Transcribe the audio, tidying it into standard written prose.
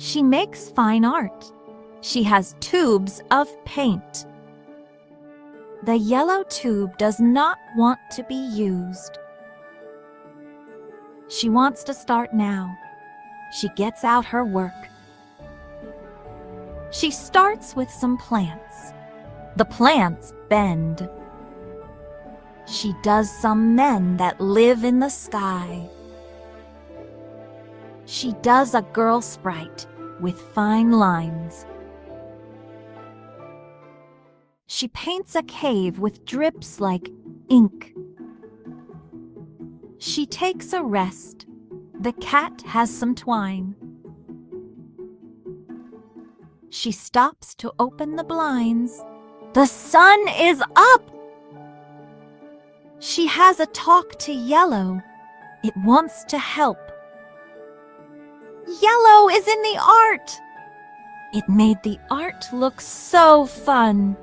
She makes fine art. She has tubes of paint. The yellow tube does not want to be used. She wants to start now. She gets out her work. She starts with some plants. The plants bend. She does some men that live in the sky. She does a girl sprite with fine lines. She paints a cave with drips like ink. She takes a rest. The cat has some twine. She stops to open the blinds. The sun is up! She has a talk to Yellow. It wants to help. Yellow is in the art! It made the art look so fun.